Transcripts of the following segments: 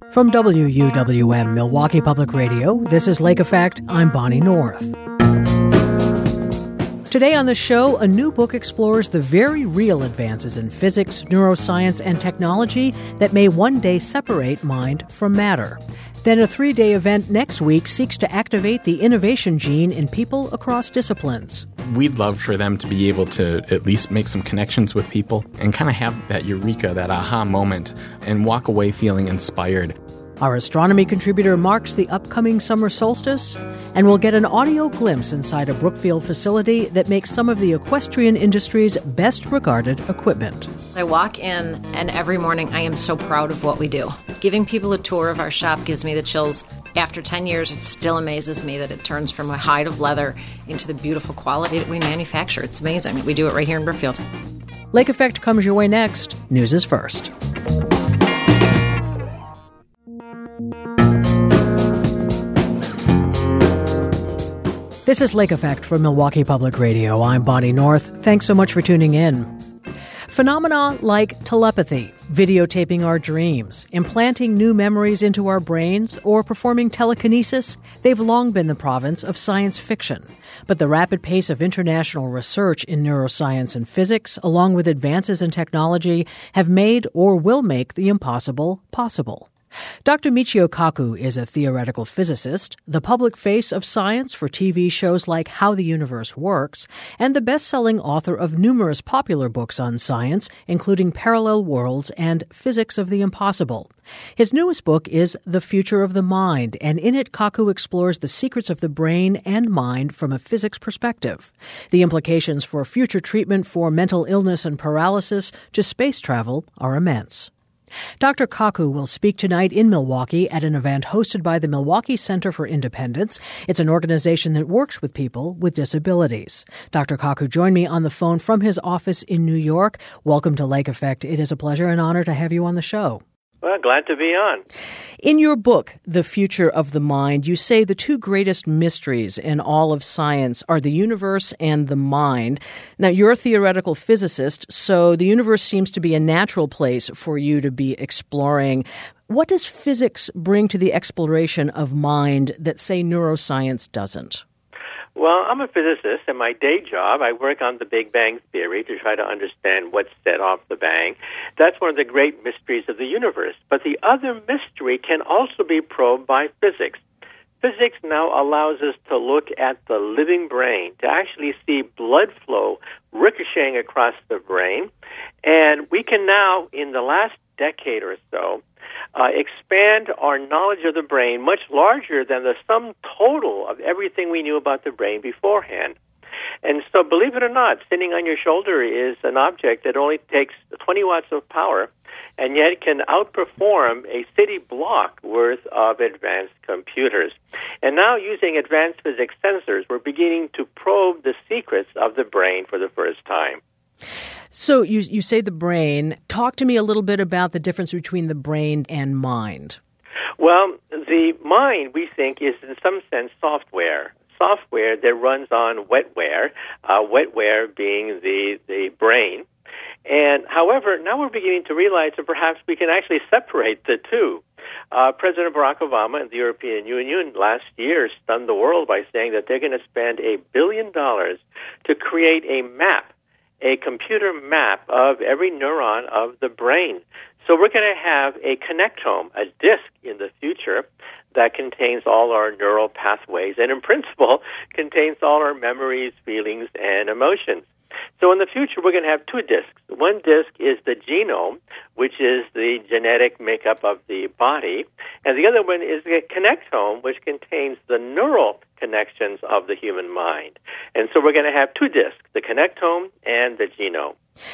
From WUWM Milwaukee Public Radio, this is Lake Effect. I'm Bonnie North. Today on the show, a new book explores the very real advances in physics, neuroscience, and technology that may one day separate mind from matter. Then a 3-day event next week seeks to activate the innovation gene in people across disciplines. We'd love for them to be able to at least make some connections with people and kind of have that eureka, that aha moment, and walk away feeling inspired. Our astronomy contributor marks the upcoming summer solstice, and we'll get an audio glimpse inside a Brookfield facility that makes some of the equestrian industry's best regarded equipment. I walk in, and every morning I am so proud of what we do. Giving people a tour of our shop gives me the chills. After 10 years, it still amazes me that it turns from a hide of leather into the beautiful quality that we manufacture. It's amazing that we do it right here in Brookfield. Lake Effect comes your way next. News is first. This is Lake Effect from Milwaukee Public Radio. I'm Bonnie North. Thanks so much for tuning in. Phenomena like telepathy, videotaping our dreams, implanting new memories into our brains, or performing telekinesis, they've long been the province of science fiction. But the rapid pace of international research in neuroscience and physics, along with advances in technology, have made or will make the impossible possible. Dr. Michio Kaku is a theoretical physicist, the public face of science for TV shows like How the Universe Works, and the best-selling author of numerous popular books on science, including Parallel Worlds and Physics of the Impossible. His newest book is The Future of the Mind, and in it Kaku explores the secrets of the brain and mind from a physics perspective. The implications for future treatment for mental illness and paralysis to space travel are immense. Dr. Kaku will speak tonight in Milwaukee at an event hosted by the Milwaukee Center for Independence. It's an organization that works with people with disabilities. Dr. Kaku joined me on the phone from his office in New York. Welcome to Lake Effect. It is a pleasure and honor to have you on the show. Well, glad to be on. In your book, The Future of the Mind, you say the two greatest mysteries in all of science are the universe and the mind. Now, you're a theoretical physicist, so the universe seems to be a natural place for you to be exploring. What does physics bring to the exploration of mind that, say, neuroscience doesn't? Well, I'm a physicist. In my day job, I work on the Big Bang Theory to try to understand what set off the bang. That's one of the great mysteries of the universe. But the other mystery can also be probed by physics. Physics now allows us to look at the living brain, to actually see blood flow ricocheting across the brain. And we can now, in the last decade or so, expand our knowledge of the brain much larger than the sum total of everything we knew about the brain beforehand. And so, believe it or not, sitting on your shoulder is an object that only takes 20 watts of power, and yet it can outperform a city block worth of advanced computers. And now, using advanced physics sensors, we're beginning to probe the secrets of the brain for the first time. So you say the brain. Talk to me a little bit about the difference between the brain and mind. Well, the mind, we think, is in some sense software that runs on wetware, wetware being the brain. And however, now we're beginning to realize that perhaps we can actually separate the two. President Barack Obama and the European Union last year stunned the world by saying that they're going to spend $1 billion to create a map, a computer map of every neuron of the brain. So we're going to have a connectome, a disk in the future that contains all our neural pathways and in principle contains all our memories, feelings, and emotions. So in the future, we're going to have two disks. One disk is the genome, which is the genetic makeup of the body, and the other one is the connectome, which contains the neural connections of the human mind. And so we're going to have two disks, the connectome and the genome.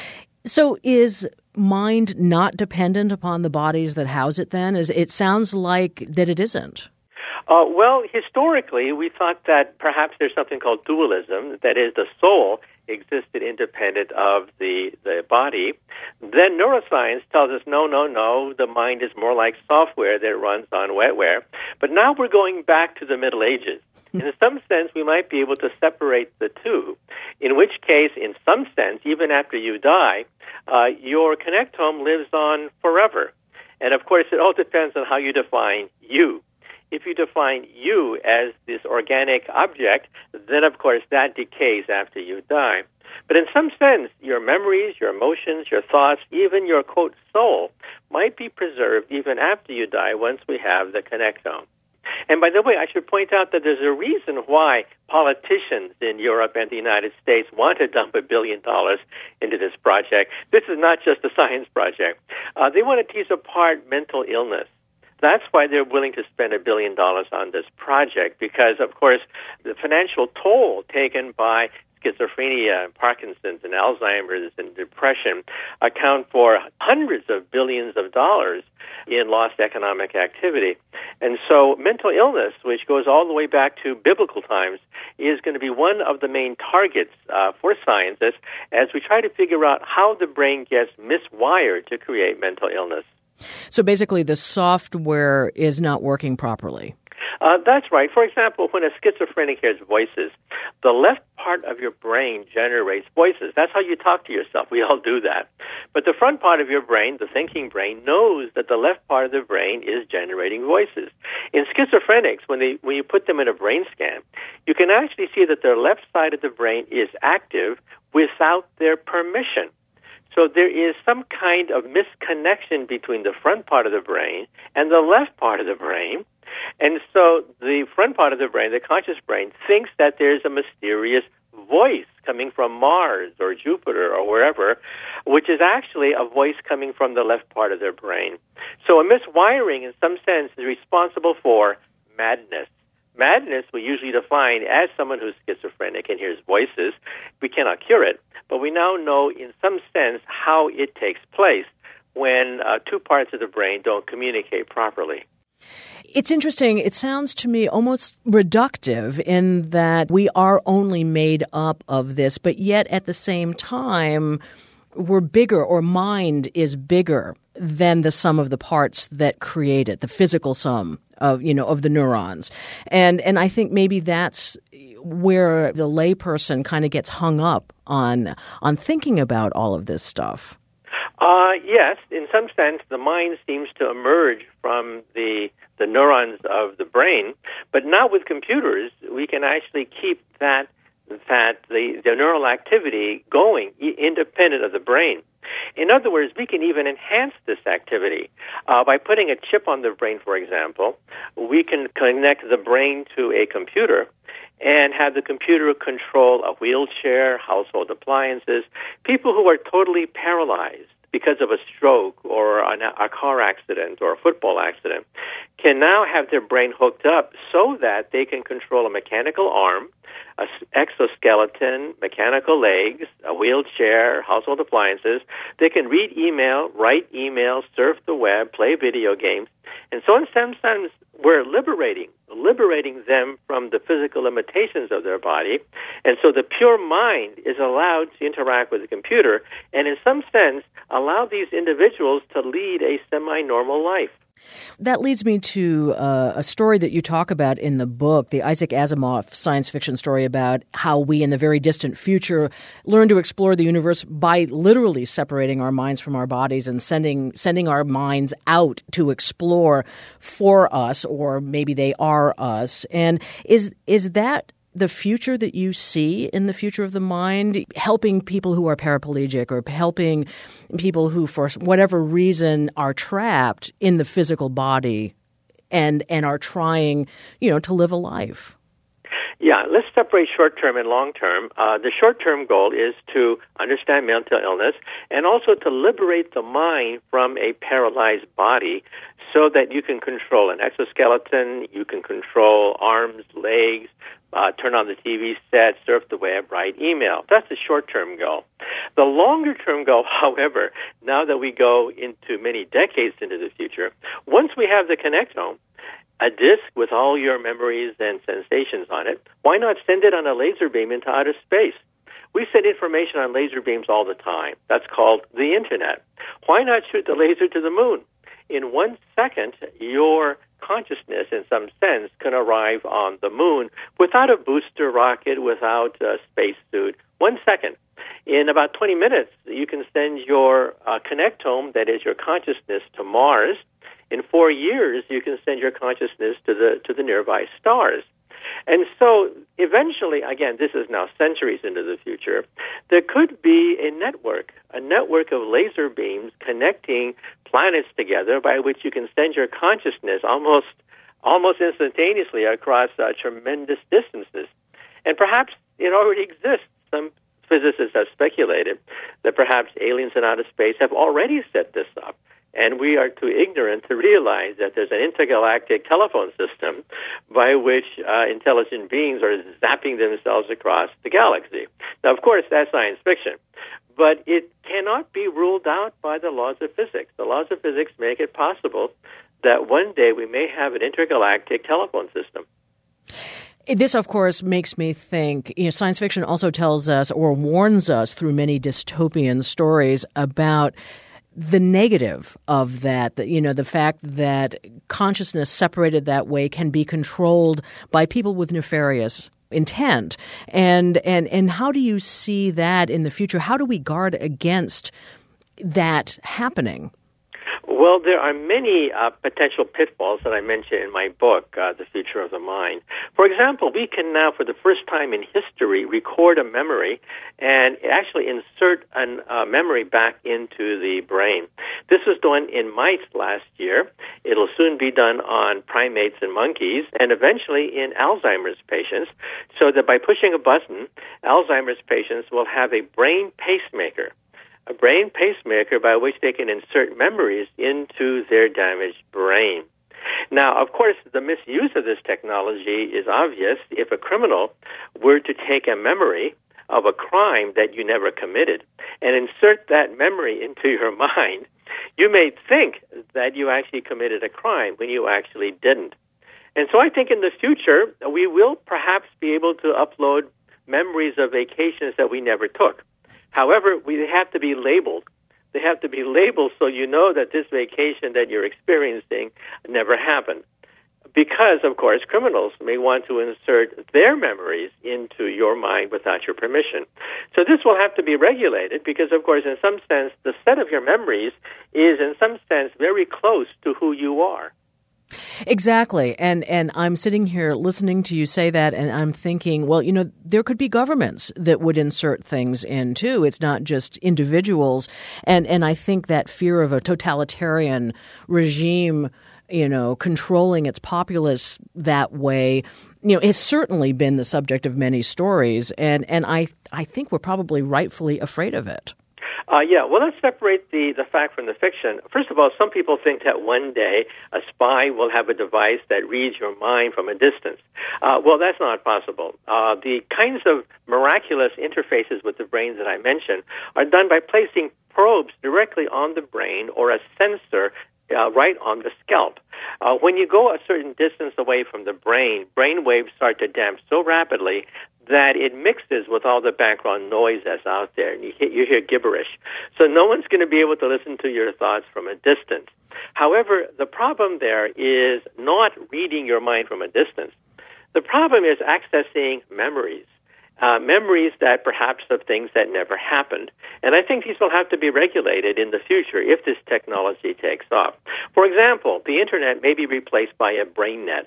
So is mind not dependent upon the bodies that house it then? It sounds like that it isn't. Well, historically, we thought that perhaps there's something called dualism, that is, the soul existed independent of the body. Then neuroscience tells us, no, the mind is more like software that runs on wetware. But now we're going back to the Middle Ages. In some sense, we might be able to separate the two, in which case, in some sense, even after you die, your connectome lives on forever. And of course, it all depends on how you define you. If you define you as this organic object, then of course that decays after you die. But in some sense, your memories, your emotions, your thoughts, even your, quote, soul, might be preserved even after you die once we have the connectome. And by the way, I should point out that there's a reason why politicians in Europe and the United States want to dump $1 billion into this project. This is not just a science project. They want to tease apart mental illness. That's why they're willing to spend $1 billion on this project, because, of course, the financial toll taken by schizophrenia and Parkinson's and Alzheimer's and depression account for hundreds of billions of dollars in lost economic activity. And so mental illness, which goes all the way back to biblical times, is going to be one of the main targets for scientists as we try to figure out how the brain gets miswired to create mental illness. So basically the software is not working properly. That's right. For example, when a schizophrenic hears voices, the left part of your brain generates voices. That's how you talk to yourself. We all do that. But the front part of your brain, the thinking brain, knows that the left part of the brain is generating voices. In schizophrenics, when you put them in a brain scan, you can actually see that their left side of the brain is active without their permission. So there is some kind of misconnection between the front part of the brain and the left part of the brain. And so the front part of the brain, the conscious brain, thinks that there's a mysterious voice coming from Mars or Jupiter or wherever, which is actually a voice coming from the left part of their brain. So a miswiring, in some sense, is responsible for madness. Madness we usually define as someone who's schizophrenic and hears voices. We cannot cure it, but we now know in some sense how it takes place when two parts of the brain don't communicate properly. It's interesting. It sounds to me almost reductive in that we are only made up of this, but yet at the same time, we're bigger, or mind is bigger than the sum of the parts that create it, the physical sum of the neurons. And I think maybe that's where the layperson kind of gets hung up on thinking about all of this stuff. Yes, in some sense, the mind seems to emerge from the neurons of the brain, but not with computers. We can actually keep the neural activity going independent of the brain. In other words, we can even enhance this activity. By putting a chip on the brain, for example, we can connect the brain to a computer and have the computer control a wheelchair, household appliances. People who are totally paralyzed because of a stroke or a car accident or a football accident can now have their brain hooked up so that they can control a mechanical arm, an exoskeleton, mechanical legs, a wheelchair, household appliances. They can read email, write email, surf the web, play video games. And so in some sense, we're liberating them from the physical limitations of their body. And so the pure mind is allowed to interact with the computer and in some sense allow these individuals to lead a semi-normal life. That leads me to a story that you talk about in the book, the Isaac Asimov science fiction story about how we in the very distant future learn to explore the universe by literally separating our minds from our bodies and sending our minds out to explore for us, or maybe they are us. And is that the future that you see in the future of the mind, helping people who are paraplegic or helping people who, for whatever reason, are trapped in the physical body and are trying, to live a life? Yeah, let's separate short-term and long-term. The short-term goal is to understand mental illness and also to liberate the mind from a paralyzed body so that you can control an exoskeleton, you can control arms, legs, turn on the TV set, surf the web, write email. That's the short-term goal. The longer-term goal, however, now that we go into many decades into the future, once we have the connectome, a disk with all your memories and sensations on it, why not send it on a laser beam into outer space? We send information on laser beams all the time. That's called the Internet. Why not shoot the laser to the moon? In 1 second, your consciousness, in some sense, can arrive on the moon without a booster rocket, without a spacesuit. 1 second. In about 20 minutes, you can send your connectome, that is your consciousness, to Mars, in 4 years, you can send your consciousness to the nearby stars. And so eventually, again, this is now centuries into the future, there could be a network of laser beams connecting planets together by which you can send your consciousness almost instantaneously across tremendous distances. And perhaps it already exists. Some physicists have speculated that perhaps aliens in outer space have already set this up, and we are too ignorant to realize that there's an intergalactic telephone system by which intelligent beings are zapping themselves across the galaxy. Now, of course, that's science fiction, but it cannot be ruled out by the laws of physics. The laws of physics make it possible that one day we may have an intergalactic telephone system. This, of course, makes me think, science fiction also tells us or warns us through many dystopian stories about the negative of that, the fact that consciousness separated that way can be controlled by people with nefarious intent. And how do you see that in the future? How do we guard against that happening? Well, there are many potential pitfalls that I mention in my book, The Future of the Mind. For example, we can now, for the first time in history, record a memory and actually insert a memory back into the brain. This was done in mice last year. It'll soon be done on primates and monkeys, and eventually in Alzheimer's patients, so that by pushing a button, Alzheimer's patients will have a brain pacemaker by which they can insert memories into their damaged brain. Now, of course, the misuse of this technology is obvious. If a criminal were to take a memory of a crime that you never committed and insert that memory into your mind, you may think that you actually committed a crime when you actually didn't. And so I think in the future, we will perhaps be able to upload memories of vacations that we never took. However, they have to be labeled. They have to be labeled so you know that this vacation that you're experiencing never happened. Because, of course, criminals may want to insert their memories into your mind without your permission. So this will have to be regulated because, of course, in some sense, the set of your memories is, in some sense, very close to who you are. Exactly. And I'm sitting here listening to you say that, and I'm thinking, well, there could be governments that would insert things in, too. It's not just individuals. And I think that fear of a totalitarian regime, controlling its populace that way, has certainly been the subject of many stories. And I think we're probably rightfully afraid of it. Well, let's separate the fact from the fiction. First of all, some people think that one day a spy will have a device that reads your mind from a distance. Well, that's not possible. The kinds of miraculous interfaces with the brain that I mentioned are done by placing probes directly on the brain or a sensor right on the scalp. When you go a certain distance away from the brain waves start to damp so rapidly that it mixes with all the background noise that's out there, and you hear gibberish. So no one's going to be able to listen to your thoughts from a distance. However, the problem there is not reading your mind from a distance. The problem is accessing memories. Memories that perhaps of things that never happened. And I think these will have to be regulated in the future if this technology takes off. For example, the Internet may be replaced by a brain net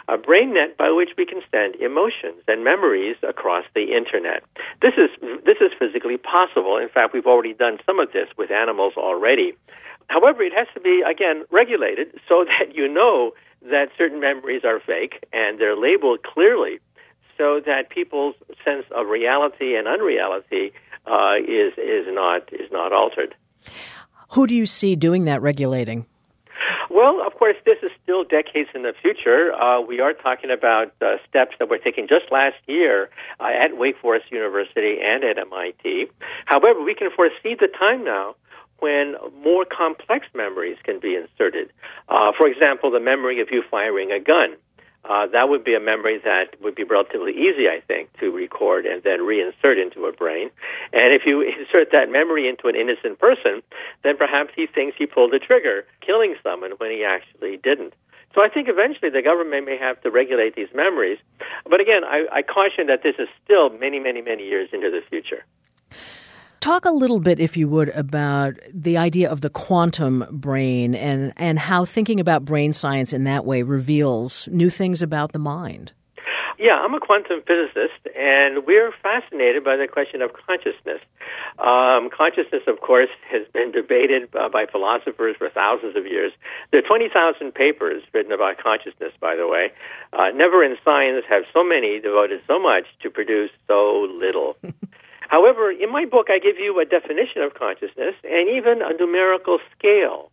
by which we can send emotions and memories across the Internet. This is physically possible. In fact, we've already done some of this with animals already. However, it has to be, again, regulated so that you know that certain memories are fake and they're labeled clearly, so that people's sense of reality and unreality is not altered. Who do you see doing that regulating? Well, of course, this is still decades in the future. We are talking about steps that were taken just last year at Wake Forest University and at MIT. However, we can foresee the time now when more complex memories can be inserted. For example, the memory of you firing a gun. That would be a memory that would be relatively easy, I think, to record and then reinsert into a brain. And if you insert that memory into an innocent person, then perhaps he thinks he pulled the trigger, killing someone when he actually didn't. So I think eventually the government may have to regulate these memories. But again, I caution that this is still many, many, many years into the future. Talk a little bit, if you would, about the idea of the quantum brain and how thinking about brain science in that way reveals new things about the mind. Yeah, I'm a quantum physicist, and we're fascinated by the question of consciousness. Consciousness, of course, has been debated by philosophers for thousands of years. There are 20,000 papers written about consciousness, by the way. Never in science have so many devoted so much to produce so little. However, in my book, I give you a definition of consciousness and even a numerical scale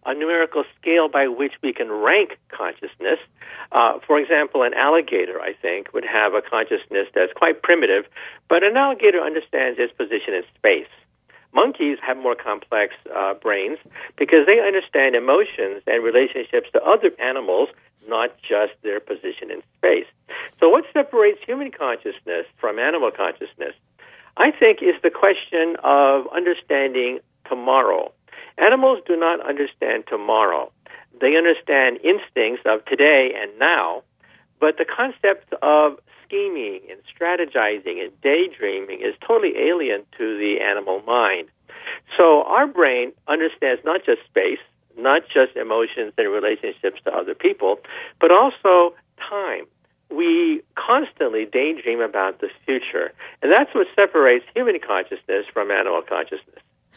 by which we can rank consciousness. For example, an alligator, I think, would have a consciousness that's quite primitive, but an alligator understands its position in space. Monkeys have more complex brains because they understand emotions and relationships to other animals, not just their position in space. So what separates human consciousness from animal consciousness, I think, is the question of understanding tomorrow. Animals do not understand tomorrow. They understand instincts of today and now, but the concept of scheming and strategizing and daydreaming is totally alien to the animal mind. So our brain understands not just space, not just emotions and relationships to other people, but also time. We constantly daydream about the future, and that's what separates human consciousness from animal consciousness.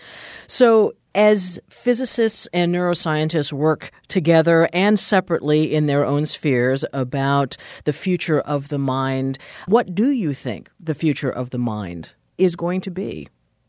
So as physicists and neuroscientists work together and separately in their own spheres about the future of the mind, what do you think the future of the mind is going to be?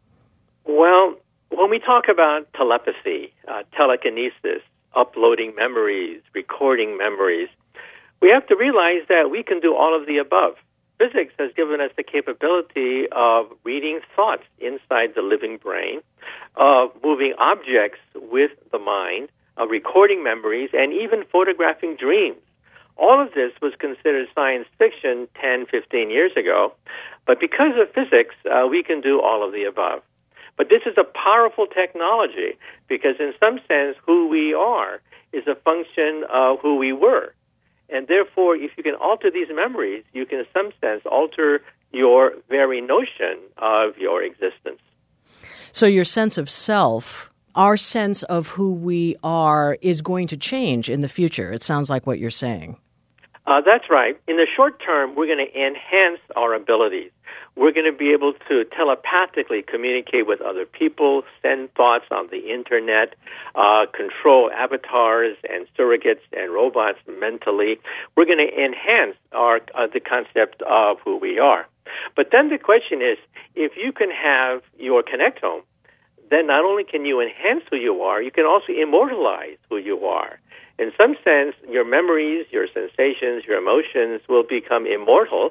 Well, when we talk about telepathy, telekinesis, uploading memories, recording memories, we have to realize that we can do all of the above. Physics has given us the capability of reading thoughts inside the living brain, of moving objects with the mind, of recording memories, and even photographing dreams. All of this was considered science fiction 10, 15 years ago, but because of physics, we can do all of the above. But this is a powerful technology because in some sense, who we are is a function of who we were. And therefore, if you can alter these memories, you can in some sense alter your very notion of your existence. So your sense of self, our sense of who we are, is going to change in the future. It sounds like what you're saying. That's right. In the short term, we're going to enhance our abilities. We're going to be able to telepathically communicate with other people, send thoughts on the internet, control avatars and surrogates and robots mentally. We're going to enhance the concept of who we are. But then the question is, if you can have your connectome, then not only can you enhance who you are, you can also immortalize who you are. In some sense, your memories, your sensations, your emotions will become immortal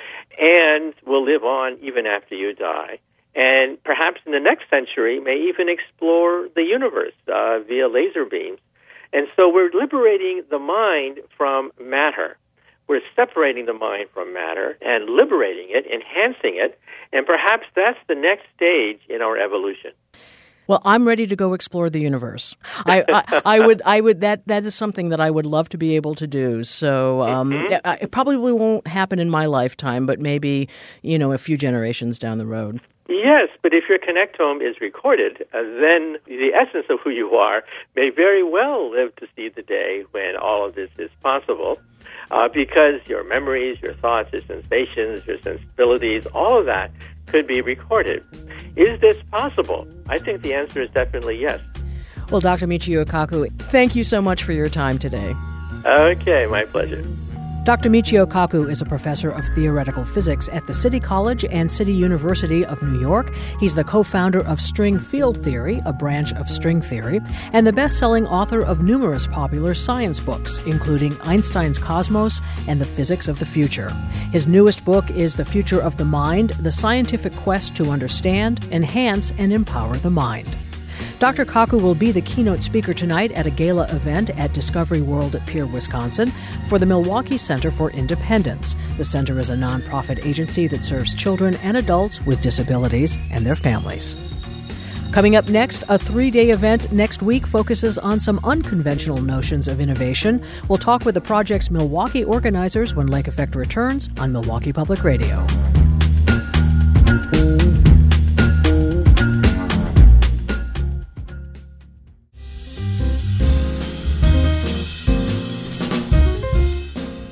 and will live on even after you die. And perhaps in the next century may even explore the universe via laser beams. And so we're liberating the mind from matter. We're separating the mind from matter and liberating it, enhancing it, and perhaps that's the next stage in our evolution. Well, I'm ready to go explore the universe. I would. That is something that I would love to be able to do. So it probably won't happen in my lifetime, but maybe a few generations down the road. Yes, but if your connectome is recorded, then the essence of who you are may very well live to see the day when all of this is possible, because your memories, your thoughts, your sensations, your sensibilities, all of that could be recorded. Is this possible? I think the answer is definitely yes. Well, Dr. Michio Kaku, thank you so much for your time today. Okay, my pleasure. Dr. Michio Kaku is a professor of theoretical physics at the City College and City University of New York. He's the co-founder of String Field Theory, a branch of string theory, and the best-selling author of numerous popular science books, including Einstein's Cosmos and The Physics of the Future. His newest book is The Future of the Mind, the scientific quest to understand, enhance, and empower the mind. Dr. Kaku will be the keynote speaker tonight at a gala event at Discovery World at Pierre, Wisconsin, for the Milwaukee Center for Independence. The center is a nonprofit agency that serves children and adults with disabilities and their families. Coming up next, a 3-day event next week focuses on some unconventional notions of innovation. We'll talk with the project's Milwaukee organizers when Lake Effect returns on Milwaukee Public Radio.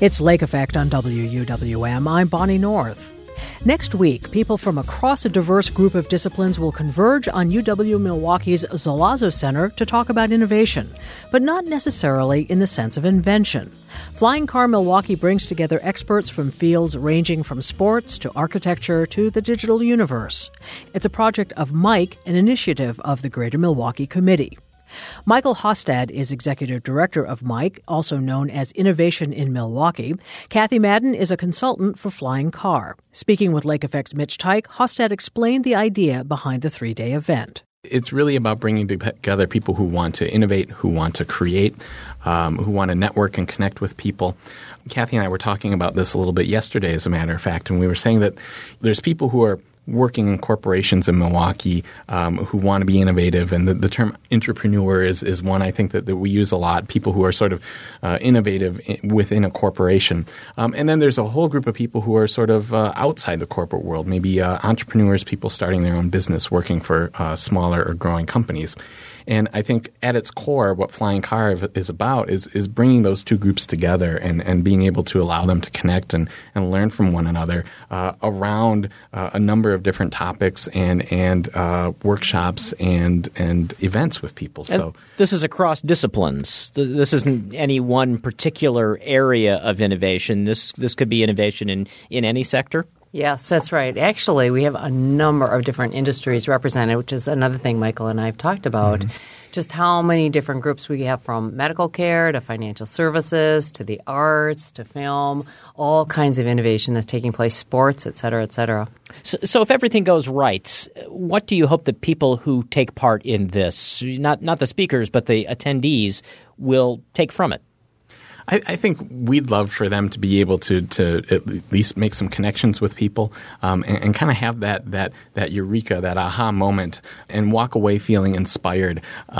It's Lake Effect on WUWM. I'm Bonnie North. Next week, people from across a diverse group of disciplines will converge on UW-Milwaukee's Zalazzo Center to talk about innovation, but not necessarily in the sense of invention. Flying Car Milwaukee brings together experts from fields ranging from sports to architecture to the digital universe. It's a project of Mike, an initiative of the Greater Milwaukee Committee. Michael Hostad is executive director of Mike, also known as Innovation in Milwaukee. Kathy Madden is a consultant for Flying Car. Speaking with Lake Effect's Mitch Teich, Hostad explained the idea behind the three-day event. It's really about bringing together people who want to innovate, who want to create, who want to network and connect with people. Kathy and I were talking about this a little bit yesterday, as a matter of fact, and we were saying that there's people who are working in corporations in Milwaukee who want to be innovative, and the term entrepreneur is one I think that we use a lot, people who are sort of innovative within a corporation. And then there's a whole group of people who are sort of outside the corporate world, maybe entrepreneurs, people starting their own business, working for smaller or growing companies. And I think at its core, what Flying Car is about is bringing those two groups together and being able to allow them to connect and learn from one another around a number of different topics and workshops and events with people. So this is across disciplines. This isn't any one particular area of innovation. This could be innovation in any sector. Yes, that's right. Actually, we have a number of different industries represented, which is another thing Michael and I have talked about, just how many different groups we have, from medical care to financial services to the arts to film, all kinds of innovation that's taking place, sports, et cetera, et cetera. So if everything goes right, what do you hope that people who take part in this, not the speakers, but the attendees, will take from it? I think we'd love for them to be able to at least make some connections with people and kind of have that eureka, that aha moment, and walk away feeling inspired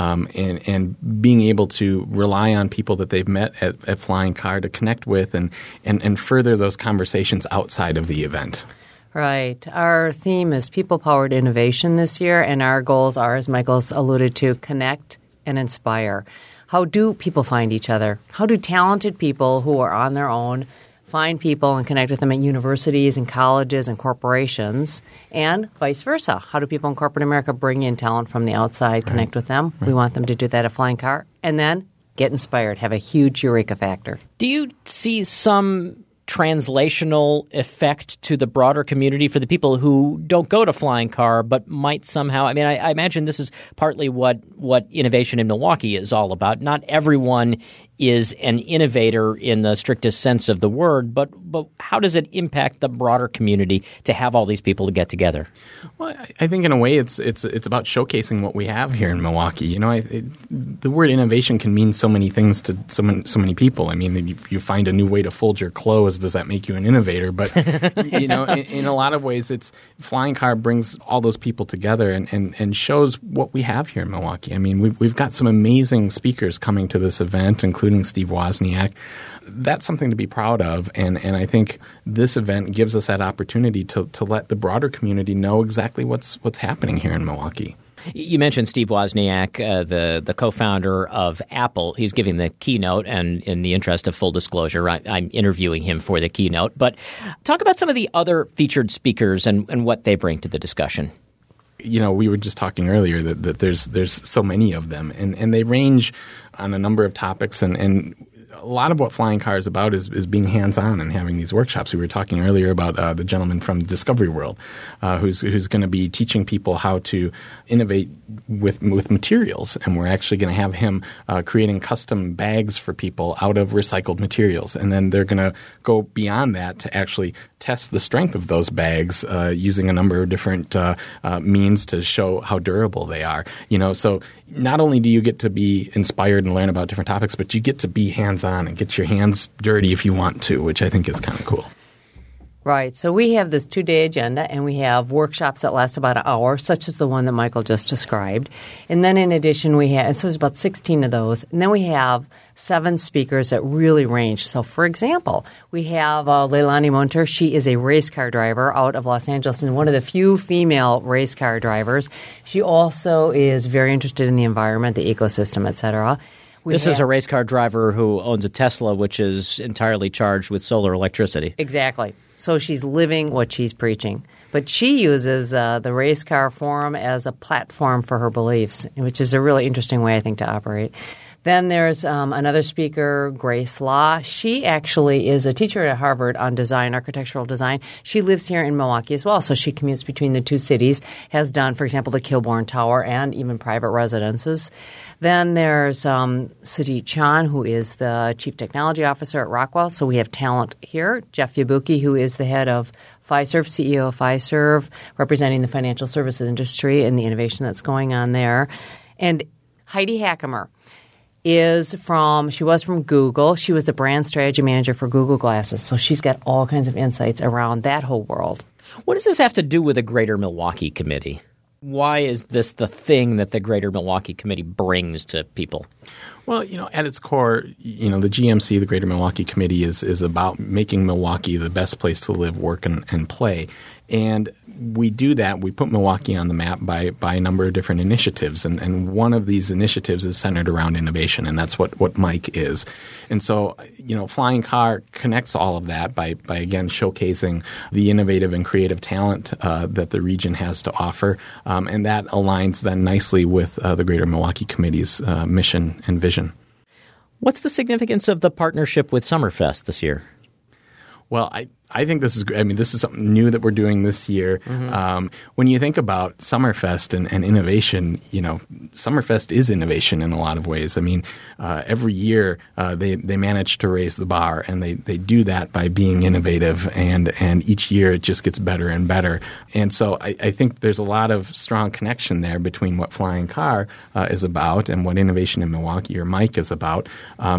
and being able to rely on people that they've met at Flying Car to connect with and further those conversations outside of the event. Right. Our theme is people-powered innovation this year, and our goals are, as Michael's alluded to, connect and inspire. How do people find each other? How do talented people who are on their own find people and connect with them at universities and colleges and corporations, and vice versa? How do people in corporate America bring in talent from the outside, connect with them? Right. We want them to do that at Flying Car, and then get inspired, have a huge eureka factor. Do you see some translational effect to the broader community for the people who don't go to Flying Car but might somehow – I mean, I imagine this is partly what Innovation in Milwaukee is all about. Not everyone is an innovator in the strictest sense of the word, but how does it impact the broader community to have all these people to get together? Well, I think in a way it's about showcasing what we have here in Milwaukee. You know, the word innovation can mean so many things to so many people. I mean, if you find a new way to fold your clothes, does that make you an innovator? But you know, in a lot of ways, it's Flying Car brings all those people together and shows what we have here in Milwaukee. I mean, we've got some amazing speakers coming to this event, including Steve Wozniak. That's something to be proud of, and I think this event gives us that opportunity to let the broader community know exactly what's happening here in Milwaukee. You mentioned Steve Wozniak, the co-founder of Apple. He's giving the keynote, and in the interest of full disclosure, I'm interviewing him for the keynote. But talk about some of the other featured speakers and what they bring to the discussion. You know, we were just talking earlier that there's so many of them, and they range on a number of topics, and a lot of what Flying Car is about is being hands-on and having these workshops. We were talking earlier about the gentleman from Discovery World who's going to be teaching people how to innovate with materials, and we're actually going to have him creating custom bags for people out of recycled materials, and then they're going to go beyond that to actually test the strength of those bags using a number of different means to show how durable they are. You know, so not only do you get to be inspired and learn about different topics, but you get to be hands-on and get your hands dirty if you want to, which I think is kind of cool. Right. So we have this 2-day agenda, and we have workshops that last about an hour, such as the one that Michael just described. And then in addition, we have – so there's about 16 of those. And then we have 7 speakers that really range. So, for example, we have Leilani Munter. She is a race car driver out of Los Angeles and one of the few female race car drivers. She also is very interested in the environment, the ecosystem, et cetera. This is a race car driver who owns a Tesla, which is entirely charged with solar electricity. Exactly. So she's living what she's preaching. But she uses the Race Car Forum as a platform for her beliefs, which is a really interesting way, I think, to operate. Then there's another speaker, Grace Law. She actually is a teacher at Harvard on design, architectural design. She lives here in Milwaukee as well, so she commutes between the two cities, has done, for example, the Kilbourne Tower and even private residences. Then there's Sujit Chan, who is the Chief Technology Officer at Rockwell. So we have talent here. Jeff Yabuki, who is the head of Fiserv, CEO of Fiserv, representing the financial services industry and the innovation that's going on there. And Heidi Hackemer she was from Google. She was the brand strategy manager for Google Glasses. So she's got all kinds of insights around that whole world. What does this have to do with the Greater Milwaukee Committee? Why is this the thing that the Greater Milwaukee Committee brings to people? Well, at its core, the GMC, the Greater Milwaukee Committee, is about making Milwaukee the best place to live, work, and play. And we do that. We put Milwaukee on the map by a number of different initiatives. And one of these initiatives is centered around innovation, and that's what Mike is. And so, Flying Car connects all of that by again, showcasing the innovative and creative talent that the region has to offer. And that aligns then nicely with the Greater Milwaukee Committee's mission and vision. What's the significance of the partnership with Summerfest this year? Well, I think this is great. I mean, this is something new that we're doing this year. Mm-hmm. When you think about Summerfest and innovation, Summerfest is innovation in a lot of ways. I mean, every year they manage to raise the bar, and they do that by being innovative, and each year it just gets better and better. And so I think there's a lot of strong connection there between what Flying Car is about and what Innovation in Milwaukee, or Mike, is about.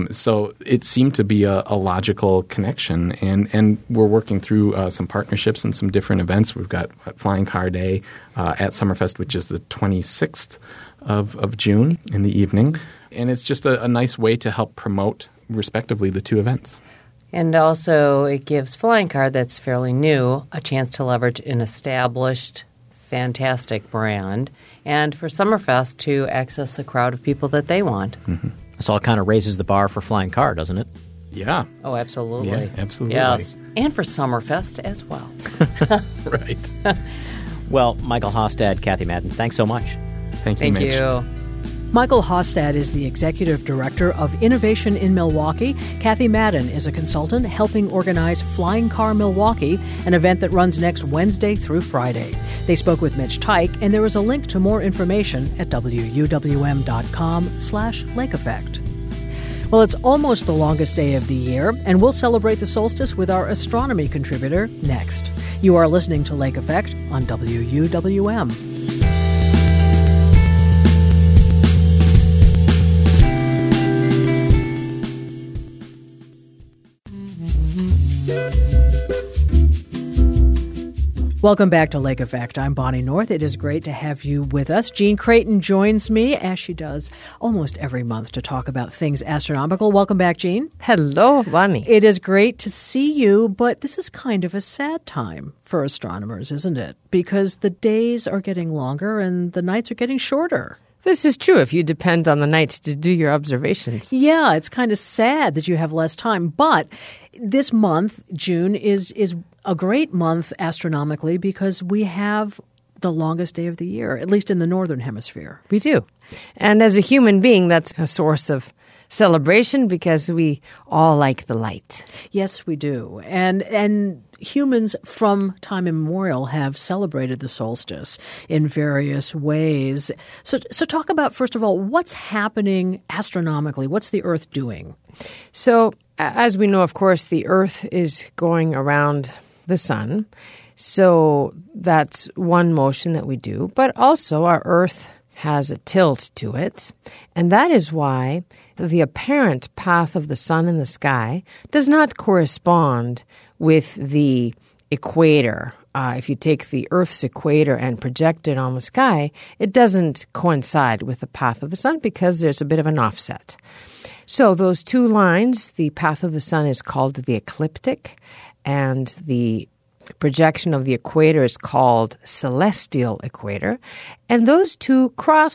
So it seemed to be a logical connection, and we're working through some partnerships and some different events. We've got Flying Car Day at Summerfest, which is the 26th of June in the evening. And it's just a nice way to help promote, respectively, the two events. And also it gives Flying Car, that's fairly new, a chance to leverage an established, fantastic brand, and for Summerfest to access the crowd of people that they want. Mm-hmm. So it kind of raises the bar for Flying Car, doesn't it? Yeah. Oh, absolutely. Yeah, absolutely. Yes. And for Summerfest as well. Right. Well, Michael Hostad, Kathy Madden, thanks so much. Thank you, Mitch. Thank you. Michael Hostad is the Executive Director of Innovation in Milwaukee. Kathy Madden is a consultant helping organize Flying Car Milwaukee, an event that runs next Wednesday through Friday. They spoke with Mitch Teich, and there is a link to more information at wuwm.com/Lake Effect. Well, it's almost the longest day of the year, and we'll celebrate the solstice with our astronomy contributor next. You are listening to Lake Effect on WUWM. Welcome back to Lake Effect. I'm Bonnie North. It is great to have you with us. Jean Creighton joins me, as she does almost every month, to talk about things astronomical. Welcome back, Jean. Hello, Bonnie. It is great to see you, but this is kind of a sad time for astronomers, isn't it? Because the days are getting longer and the nights are getting shorter. This is true if you depend on the night to do your observations. Yeah, it's kind of sad that you have less time. But this month, June, is a great month astronomically because we have the longest day of the year, at least in the northern hemisphere. We do. And as a human being, that's a source of celebration because we all like the light. Yes, we do. And humans from time immemorial have celebrated the solstice in various ways. So talk about, first of all, what's happening astronomically? What's the Earth doing? So as we know, of course, the Earth is going around the sun. So that's one motion that we do. But also our Earth has a tilt to it. And that is why the apparent path of the sun in the sky does not correspond with the equator. If you take the Earth's equator and project it on the sky, it doesn't coincide with the path of the sun because there's a bit of an offset. So those two lines, the path of the sun is called the ecliptic, and the projection of the equator is called celestial equator. And those two cross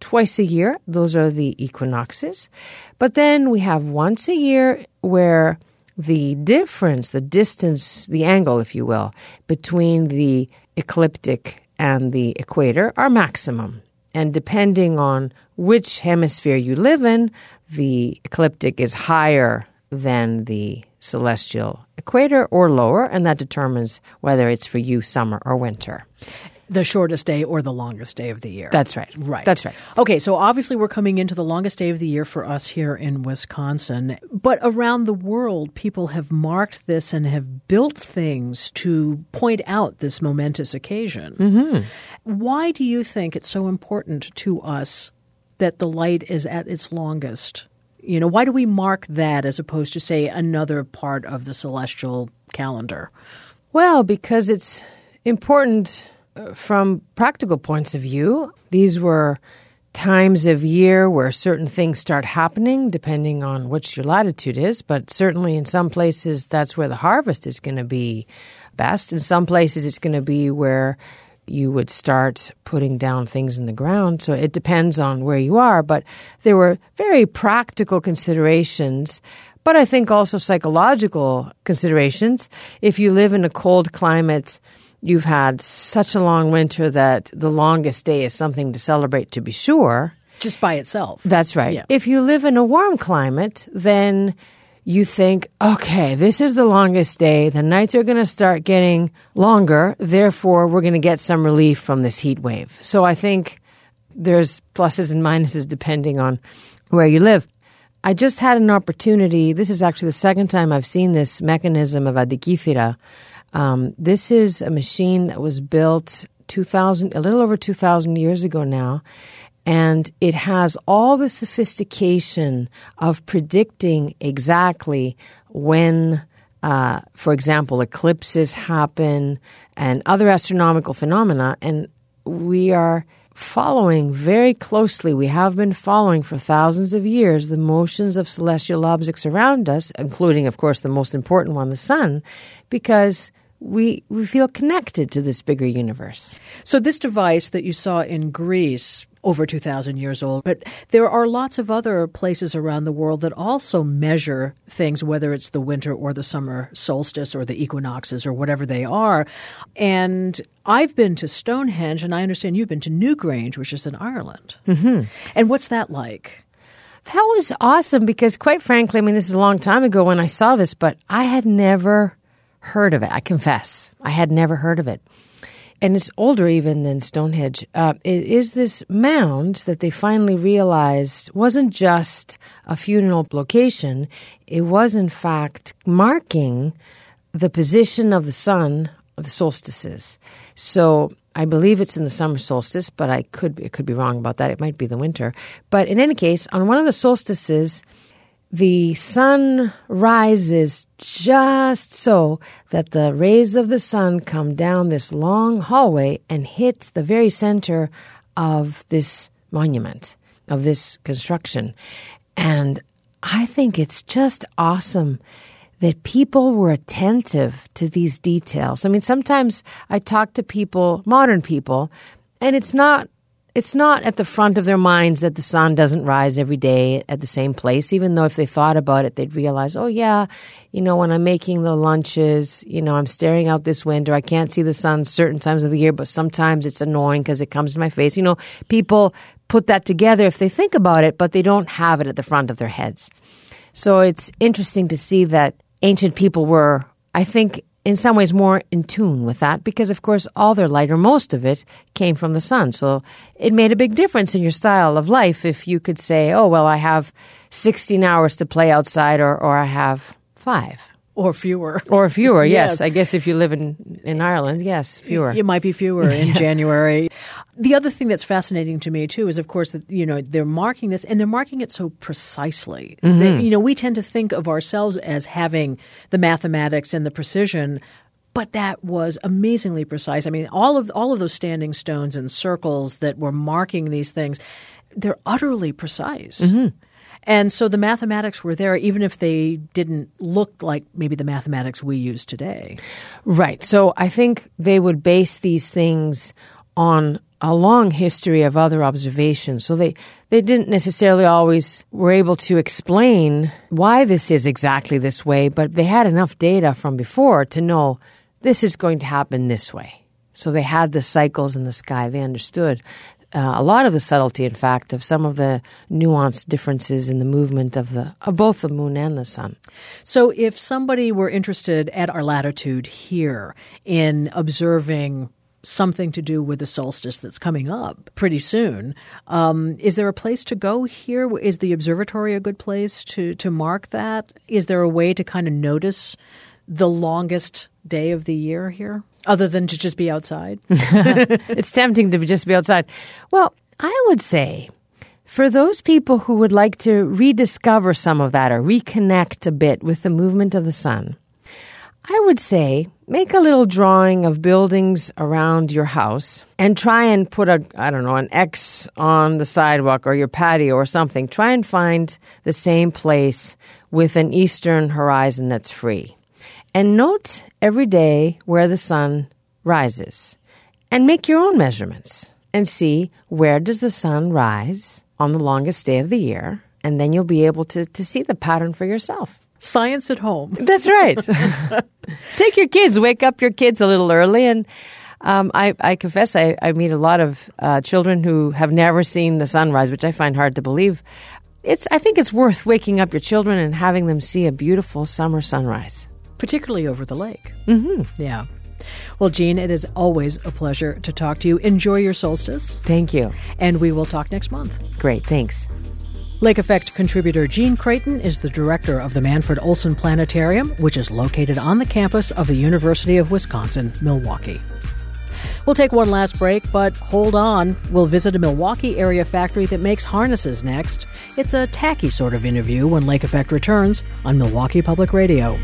twice a year. Those are the equinoxes. But then we have once a year where the difference, the distance, the angle, if you will, between the ecliptic and the equator are maximum. And depending on which hemisphere you live in, the ecliptic is higher than the celestial equator or lower, and that determines whether it's for you summer or winter. The shortest day or the longest day of the year. That's right. Right. That's right. Okay, so obviously we're coming into the longest day of the year for us here in Wisconsin. But around the world, people have marked this and have built things to point out this momentous occasion. Mm-hmm. Why do you think it's so important to us that the light is at its longest? You know, why do we mark that as opposed to, say, another part of the celestial calendar? Well, because it's important from practical points of view. These were times of year where certain things start happening depending on which your latitude is, but certainly in some places that's where the harvest is going to be best. In some places it's going to be where you would start putting down things in the ground. So it depends on where you are, but there were very practical considerations, but I think also psychological considerations. If you live in a cold climate, you've had such a long winter that the longest day is something to celebrate, to be sure. Just by itself. That's right. Yeah. If you live in a warm climate, then you think, okay, this is the longest day. The nights are going to start getting longer. Therefore, we're going to get some relief from this heat wave. So I think there's pluses and minuses depending on where you live. I just had an opportunity. This is actually the second time I've seen this mechanism of Adikifira. This is a machine that was built a little over 2,000 years ago now, and it has all the sophistication of predicting exactly when, for example, eclipses happen and other astronomical phenomena, and we are following very closely. We have been following for thousands of years the motions of celestial objects around us, including, of course, the most important one, the sun, because we feel connected to this bigger universe. So this device that you saw in Greece, over 2,000 years old, but there are lots of other places around the world that also measure things, whether it's the winter or the summer solstice or the equinoxes or whatever they are. And I've been to Stonehenge, and I understand you've been to Newgrange, which is in Ireland. Mm-hmm. And what's that like? That was awesome because, quite frankly, I mean, this is a long time ago when I saw this, but I had never heard of it. I confess. I had never heard of it. And it's older even than Stonehenge. It is this mound that they finally realized wasn't just a funeral location. It was, in fact, marking the position of the sun of the solstices. So I believe it's in the summer solstice, but it could be wrong about that. It might be the winter. But in any case, on one of the solstices, the sun rises just so that the rays of the sun come down this long hallway and hit the very center of this monument, of this construction. And I think it's just awesome that people were attentive to these details. I mean, sometimes I talk to people, modern people, and it's not at the front of their minds that the sun doesn't rise every day at the same place, even though if they thought about it, they'd realize, oh, yeah, when I'm making the lunches, I'm staring out this window. I can't see the sun certain times of the year, but sometimes it's annoying because it comes to my face. People put that together if they think about it, but they don't have it at the front of their heads. So it's interesting to see that ancient people were, I think, in some ways more in tune with that because, of course, all their light or most of it came from the sun. So it made a big difference in your style of life if you could say, oh, well, I have 16 hours to play outside or I have 5. Or fewer. Or fewer, yes. I guess if you live in Ireland, yes, fewer. It might be fewer in January. The other thing that's fascinating to me, too, is, of course, that, they're marking this, and they're marking it so precisely. Mm-hmm. We tend to think of ourselves as having the mathematics and the precision, but that was amazingly precise. I mean, all of those standing stones and circles that were marking these things, they're utterly precise. Mm-hmm. And so the mathematics were there, even if they didn't look like maybe the mathematics we use today. Right. So I think they would base these things on a long history of other observations. So they didn't necessarily always were able to explain why this is exactly this way, but they had enough data from before to know this is going to happen this way. So they had the cycles in the sky. They understood a lot of the subtlety, in fact, of some of the nuanced differences in the movement of both the moon and the sun. So if somebody were interested at our latitude here in observing something to do with the solstice that's coming up pretty soon, is there a place to go here? Is the observatory a good place to mark that? Is there a way to kind of notice the longest day of the year here, other than to just be outside? It's tempting to just be outside. Well, I would say for those people who would like to rediscover some of that or reconnect a bit with the movement of the sun, I would say make a little drawing of buildings around your house and try and put an X on the sidewalk or your patio or something. Try and find the same place with an eastern horizon that's free. And note every day where the sun rises. And make your own measurements and see where does the sun rise on the longest day of the year. And then you'll be able to see the pattern for yourself. Science at home. That's right. Take your kids, wake up your kids a little early. And I confess I meet a lot of children who have never seen the sunrise, which I find hard to believe. I think it's worth waking up your children and having them see a beautiful summer sunrise. Particularly over the lake. Mm-hmm. Yeah. Well, Jean, it is always a pleasure to talk to you. Enjoy your solstice. Thank you. And we will talk next month. Great. Thanks. Lake Effect contributor Jean Creighton is the director of the Manfred Olson Planetarium, which is located on the campus of the University of Wisconsin-Milwaukee. We'll take one last break, but hold on. We'll visit a Milwaukee area factory that makes harnesses next. It's a tacky sort of interview when Lake Effect returns on Milwaukee Public Radio.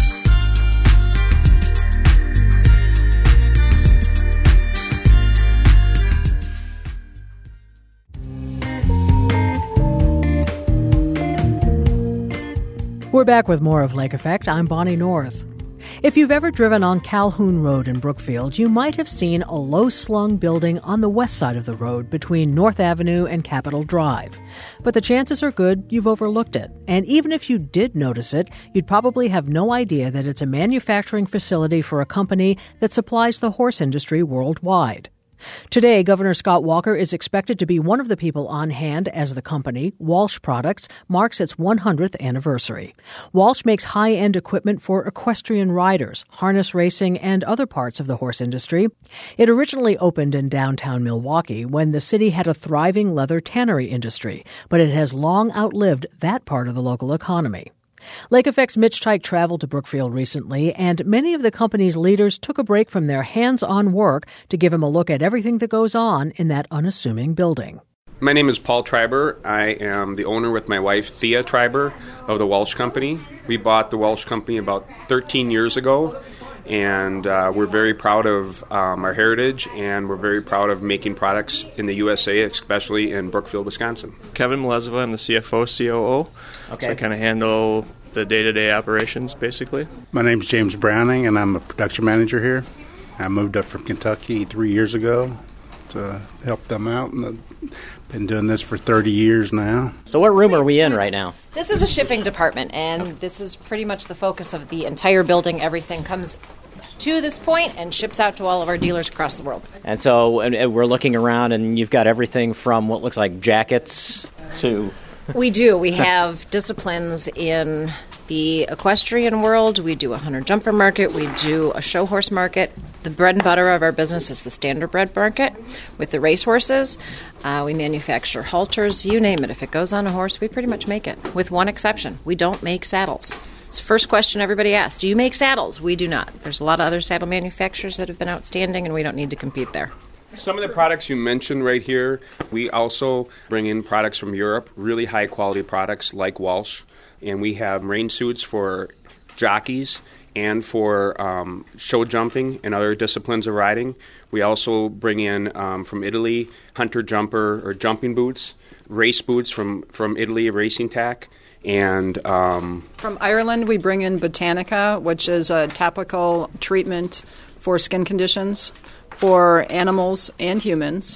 We're back with more of Lake Effect. I'm Bonnie North. If you've ever driven on Calhoun Road in Brookfield, you might have seen a low-slung building on the west side of the road between North Avenue and Capitol Drive. But the chances are good you've overlooked it. And even if you did notice it, you'd probably have no idea that it's a manufacturing facility for a company that supplies the horse industry worldwide. Today, Governor Scott Walker is expected to be one of the people on hand as the company, Walsh Products, marks its 100th anniversary. Walsh makes high-end equipment for equestrian riders, harness racing, and other parts of the horse industry. It originally opened in downtown Milwaukee when the city had a thriving leather tannery industry, but it has long outlived that part of the local economy. Lake Effect's Mitch Teich traveled to Brookfield recently, and many of the company's leaders took a break from their hands-on work to give him a look at everything that goes on in that unassuming building. My name is Paul Treiber. I am the owner with my wife, Thea Treiber, of the Walsh Company. We bought the Walsh Company about 13 years ago, and we're very proud of our heritage, and we're very proud of making products in the USA, especially in Brookfield, Wisconsin. Kevin Melezova, I'm the CFO, COO. Okay. So I kind of handle the day-to-day operations, basically. My name's James Browning, and I'm a production manager here. I moved up from Kentucky 3 years ago to help them out, and I've been doing this for 30 years now. So what room are we in right now? This is the shipping department, and this is pretty much the focus of the entire building. Everything comes to this point and ships out to all of our dealers across the world. And so and we're looking around, and you've got everything from what looks like jackets to... We do. We have disciplines in the equestrian world. We do a hunter jumper market. We do a show horse market. The bread and butter of our business is the standardbred market with the racehorses. We manufacture halters, you name it. If it goes on a horse, we pretty much make it, with one exception. We don't make saddles. It's the first question everybody asks. Do you make saddles? We do not. There's a lot of other saddle manufacturers that have been outstanding, and we don't need to compete there. Some of the products you mentioned right here, we also bring in products from Europe, really high-quality products like Walsh. And we have rain suits for jockeys and for show jumping and other disciplines of riding. We also bring in, from Italy, hunter jumper or jumping boots, race boots from Italy, racing tack. And from Ireland, we bring in Botanica, which is a topical treatment for skin conditions for animals and humans.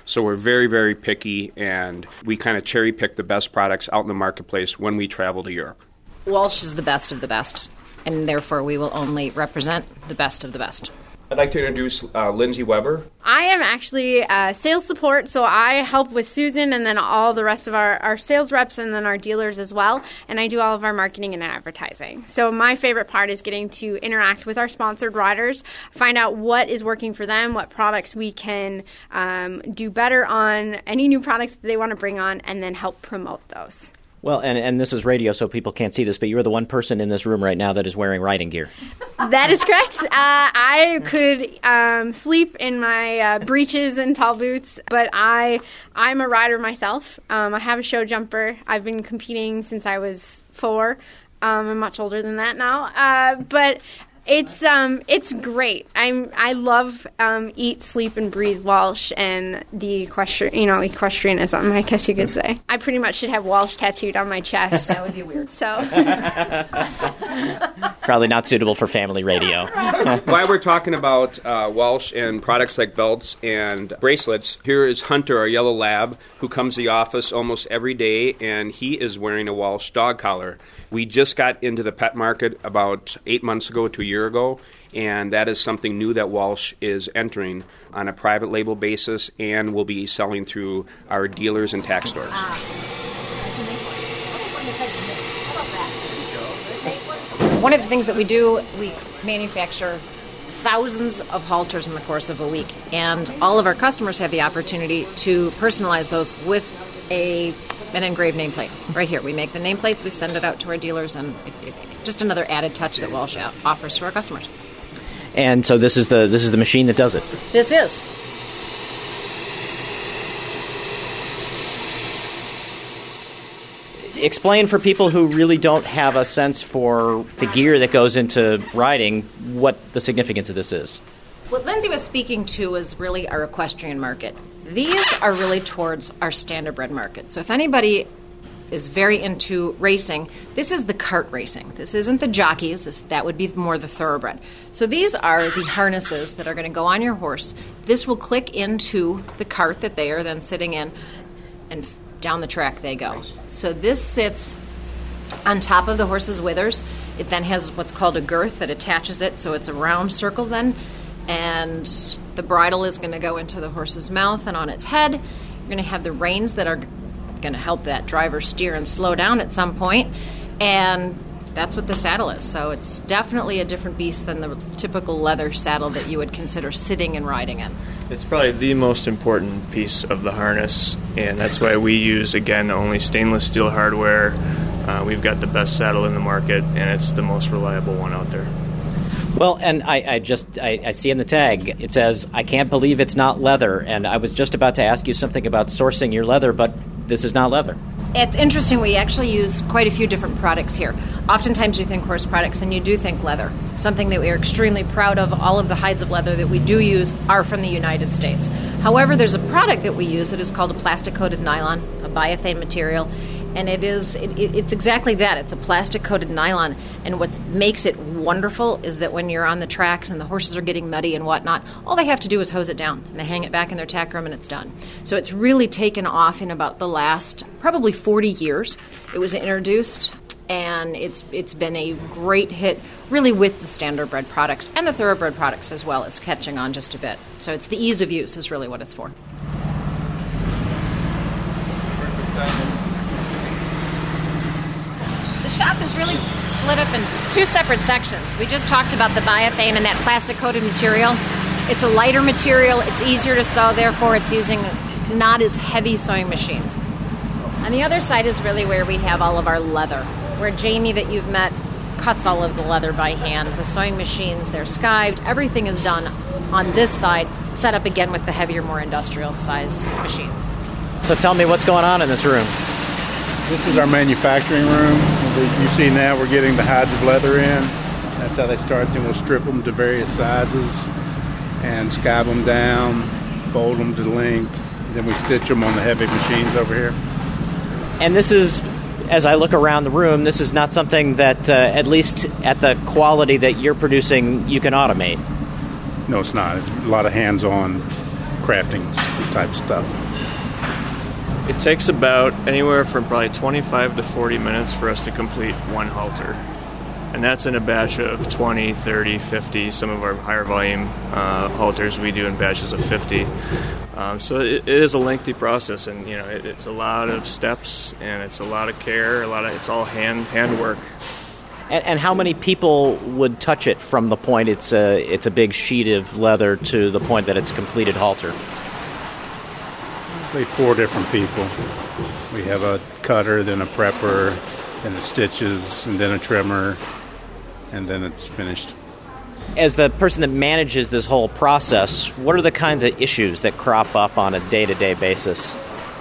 So we're very, very picky, and we kind of cherry pick the best products out in the marketplace when we travel to Europe. Walsh is the best of the best, and therefore we will only represent the best of the best. I'd like to introduce Lindsay Weber. I am actually sales support, so I help with Susan and then all the rest of our sales reps and then our dealers as well, and I do all of our marketing and advertising. So my favorite part is getting to interact with our sponsored riders, find out what is working for them, what products we can do better on, any new products that they want to bring on, and then help promote those. Well, and this is radio, so people can't see this, but you're the one person in this room right now that is wearing riding gear. That is correct. I could sleep in my breeches and tall boots, but I'm a rider myself. I have a show jumper. I've been competing since I was 4. I'm much older than that now, but it's great. I love eat, sleep, and breathe Walsh and the equestrianism, I guess you could say. I pretty much should have Walsh tattooed on my chest. That would be weird. So probably not suitable for family radio. While we're talking about Walsh and products like belts and bracelets, here is Hunter, our yellow lab, who comes to the office almost every day, and he is wearing a Walsh dog collar. We just got into the pet market about 8 months ago to a year ago, and that is something new that Walsh is entering on a private label basis and will be selling through our dealers and tax stores. One of the things that we do, we manufacture thousands of halters in the course of a week, and all of our customers have the opportunity to personalize those with an engraved nameplate. Right here, we make the nameplates, we send it out to our dealers, and just another added touch that Walsh offers to our customers. And so this is the machine that does it. This is. Explain for people who really don't have a sense for the gear that goes into riding what the significance of this is. What Lindsay was speaking to was really our equestrian market. These are really towards our standardbred market. So if anybody is very into racing, this is the cart racing. This isn't the jockeys. That would be more the thoroughbred. So these are the harnesses that are going to go on your horse. This will click into the cart that they are then sitting in, and down the track they go. So this sits on top of the horse's withers. It then has what's called a girth that attaches it, so it's a round circle then. And the bridle is going to go into the horse's mouth and on its head. You're going to have the reins that are going to help that driver steer and slow down at some point. And that's what the saddle is. So it's definitely a different beast than the typical leather saddle that you would consider sitting and riding in. It's probably the most important piece of the harness, and that's why we use, again, only stainless steel hardware. We've got the best saddle in the market, and it's the most reliable one out there. Well, and I see in the tag, it says, "I can't believe it's not leather." And I was just about to ask you something about sourcing your leather, but this is not leather. It's interesting. We actually use quite a few different products here. Oftentimes you think horse products and you do think leather, something that we are extremely proud of. All of the hides of leather that we do use are from the United States. However, there's a product that we use that is called a plastic-coated nylon, a bioethane material, and it's exactly that. It's a plastic-coated nylon, and what makes it wonderful is that when you're on the tracks and the horses are getting muddy and whatnot, all they have to do is hose it down, and they hang it back in their tack room, and it's done. So it's really taken off in about the last probably 40 years. It was introduced, and it's been a great hit, really, with the standardbred products and the thoroughbred products as well. It's catching on just a bit. So it's the ease of use is really what it's for. The shop is really split up in two separate sections. We just talked about the bioethane and that plastic-coated material. It's a lighter material. It's easier to sew. Therefore, it's using not as heavy sewing machines. On the other side is really where we have all of our leather, where Jamie that you've met cuts all of the leather by hand. The sewing machines, they're skived. Everything is done on this side, set up again with the heavier, more industrial size machines. So tell me what's going on in this room. This is our manufacturing room. You see now we're getting the hides of leather in. That's how they start. Then we'll strip them to various sizes and skive them down, fold them to length. Then we stitch them on the heavy machines over here. And this is, as I look around the room, this is not something that, at least at the quality that you're producing, you can automate. No, it's not. It's a lot of hands-on crafting type stuff. It takes about anywhere from probably 25 to 40 minutes for us to complete one halter. And that's in a batch of 20, 30, 50. Some of our higher volume halters we do in batches of 50. So it is a lengthy process, and it's a lot of steps, and it's a lot of care. It's all hand work. And how many people would touch it from the point it's a big sheet of leather to the point that it's a completed halter? 4 different people. We have a cutter, then a prepper, then the stitches, and then a trimmer, and then it's finished. As the person that manages this whole process, what are the kinds of issues that crop up on a day-to-day basis?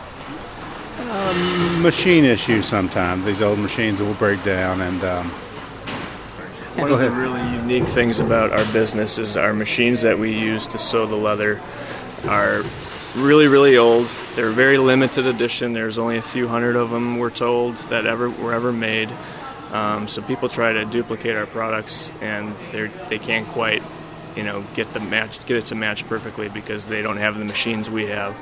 Machine issues sometimes. These old machines will break down, and one of the really unique things about our business is our machines that we use to sew the leather are really, really old. They're very limited edition. There's only a few hundred of them, we're told, that were ever made. So people try to duplicate our products, and they can't quite, get it to match perfectly because they don't have the machines we have.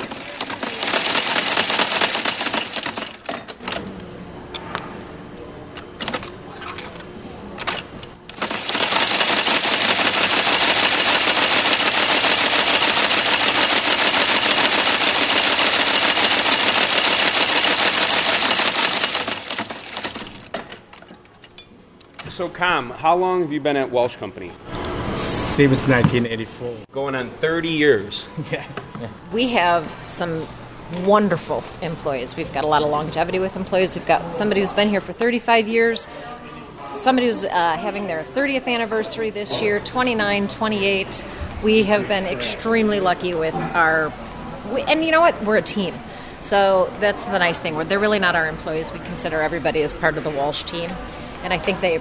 So, Com, how long have you been at Walsh Company? Since 1984. Going on 30 years. Yes. We have some wonderful employees. We've got a lot of longevity with employees. We've got somebody who's been here for 35 years, somebody who's having their 30th anniversary this year, 29, 28. We have been extremely lucky with and you know what? We're a team. So that's the nice thing. They're really not our employees. We consider everybody as part of the Walsh team. And I think they're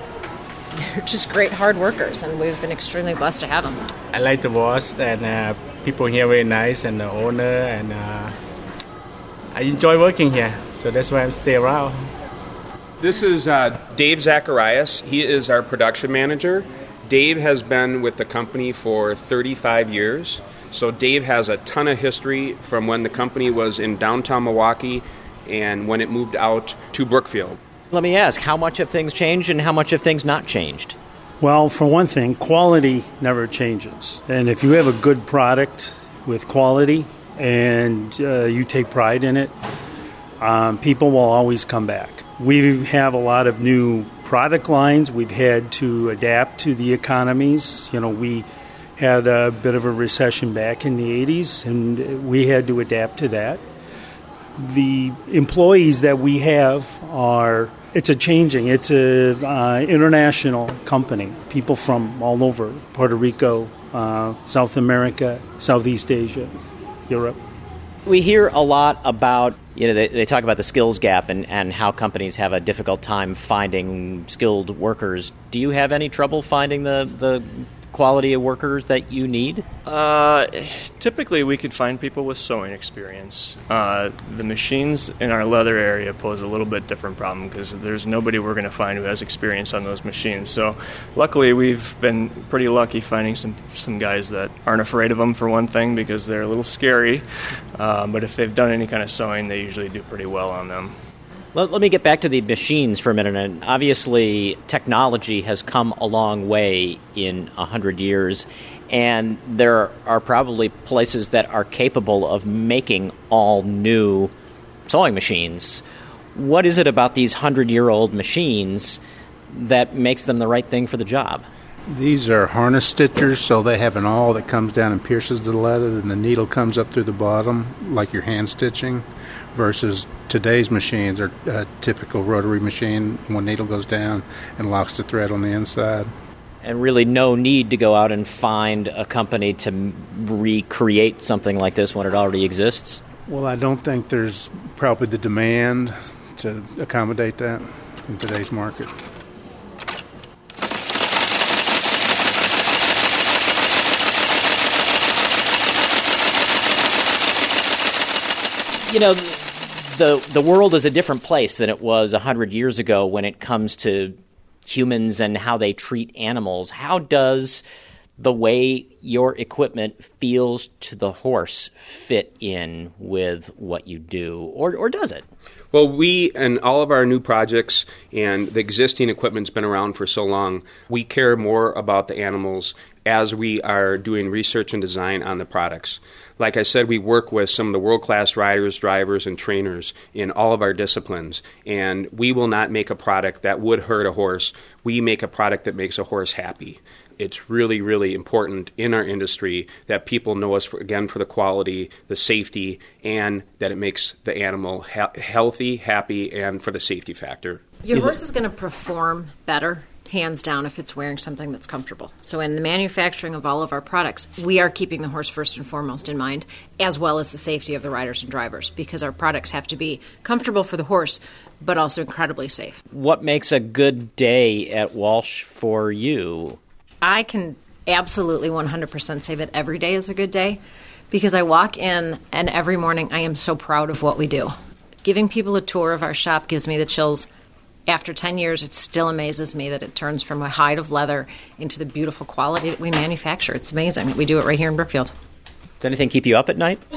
just great hard workers, and we've been extremely blessed to have them. I like the Walsh, and people here are very nice, and the owner, and I enjoy working here, so that's why I'm staying around. This is Dave Zacharias. He is our production manager. Dave has been with the company for 35 years, so Dave has a ton of history from when the company was in downtown Milwaukee and when it moved out to Brookfield. Let me ask, how much have things changed and how much have things not changed? Well, for one thing, quality never changes. And if you have a good product with quality and you take pride in it, people will always come back. We have a lot of new product lines. We've had to adapt to the economies. We had a bit of a recession back in the 80s, and we had to adapt to that. The employees that we have it's a international company. People from all over, Puerto Rico, South America, Southeast Asia, Europe. We hear a lot about, they talk about the skills gap and how companies have a difficult time finding skilled workers. Do you have any trouble finding the quality of workers that you need? Typically, we could find people with sewing experience. The machines in our leather area pose a little bit different problem because there's nobody we're going to find who has experience on those machines. So luckily, we've been pretty lucky finding some guys that aren't afraid of them, for one thing, because they're a little scary. But if they've done any kind of sewing, they usually do pretty well on them. Let me get back to the machines for a minute. And obviously, technology has come a long way in 100 years, and there are probably places that are capable of making all new sewing machines. What is it about these 100-year-old machines that makes them the right thing for the job? These are harness stitchers, so they have an awl that comes down and pierces the leather, and the needle comes up through the bottom, like your hand stitching, versus today's machines are a typical rotary machine. One needle goes down and locks the thread on the inside. And really no need to go out and find a company to recreate something like this when it already exists? Well, I don't think there's probably the demand to accommodate that in today's market. The world is a different place than it was 100 years ago when it comes to humans and how they treat animals. How does the way your equipment feels to the horse fit in with what you do, or does it? Well, we and all of our new projects and the existing equipment's been around for so long, we care more about the animals as we are doing research and design on the products. Like I said, we work with some of the world-class riders, drivers, and trainers in all of our disciplines, and we will not make a product that would hurt a horse. We make a product that makes a horse happy. It's really, really important in our industry that people know us, for the quality, the safety, and that it makes the animal healthy, happy, and for the safety factor. Your horse is going to perform better, hands down, if it's wearing something that's comfortable. So in the manufacturing of all of our products, we are keeping the horse first and foremost in mind, as well as the safety of the riders and drivers, because our products have to be comfortable for the horse, but also incredibly safe. What makes a good day at Walsh for you? I can absolutely 100% say that every day is a good day, because I walk in and every morning I am so proud of what we do. Giving people a tour of our shop gives me the chills. After 10 years, it still amazes me that it turns from a hide of leather into the beautiful quality that we manufacture. It's amazing that we do it right here in Brookfield. Does anything keep you up at night?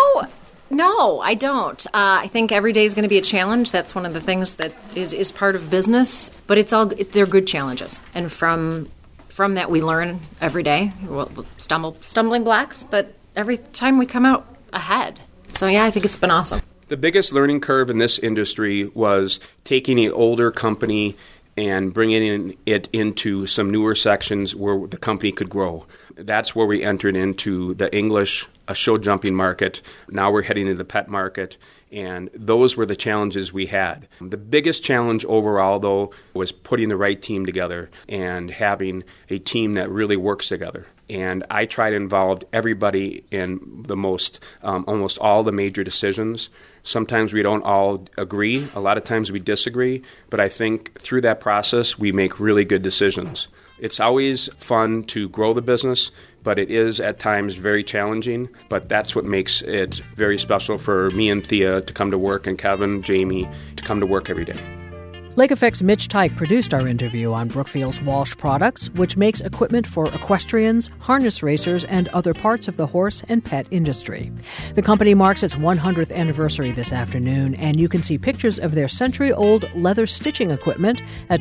No, I don't. I think every day is going to be a challenge. That's one of the things that is part of business. But they're good challenges. And from that, we learn every day. We'll stumbling blocks, but every time we come out ahead. So, yeah, I think it's been awesome. The biggest learning curve in this industry was taking an older company and bringing it into some newer sections where the company could grow. That's where we entered into the English show jumping market. Now we're heading into the pet market, and those were the challenges we had. The biggest challenge overall, though, was putting the right team together and having a team that really works together. And I try to involve everybody in the almost all the major decisions. Sometimes we don't all agree. A lot of times we disagree. But I think through that process, we make really good decisions. It's always fun to grow the business, but it is at times very challenging. But that's what makes it very special for me and Thea to come to work, and Kevin, Jamie, to come to work every day. Lake Effect's Mitch Teich produced our interview on Brookfield's Walsh Products, which makes equipment for equestrians, harness racers, and other parts of the horse and pet industry. The company marks its 100th anniversary this afternoon, and you can see pictures of their century-old leather stitching equipment at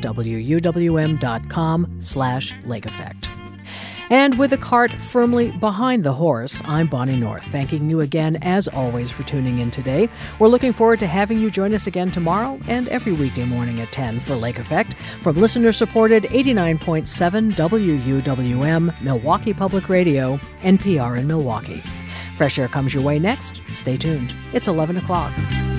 wuwm.com/Lake Effect. And with the cart firmly behind the horse, I'm Bonnie North, thanking you again, as always, for tuning in today. We're looking forward to having you join us again tomorrow and every weekday morning at 10 for Lake Effect from listener-supported 89.7 WUWM, Milwaukee Public Radio, NPR in Milwaukee. Fresh Air comes your way next. Stay tuned. It's 11 o'clock.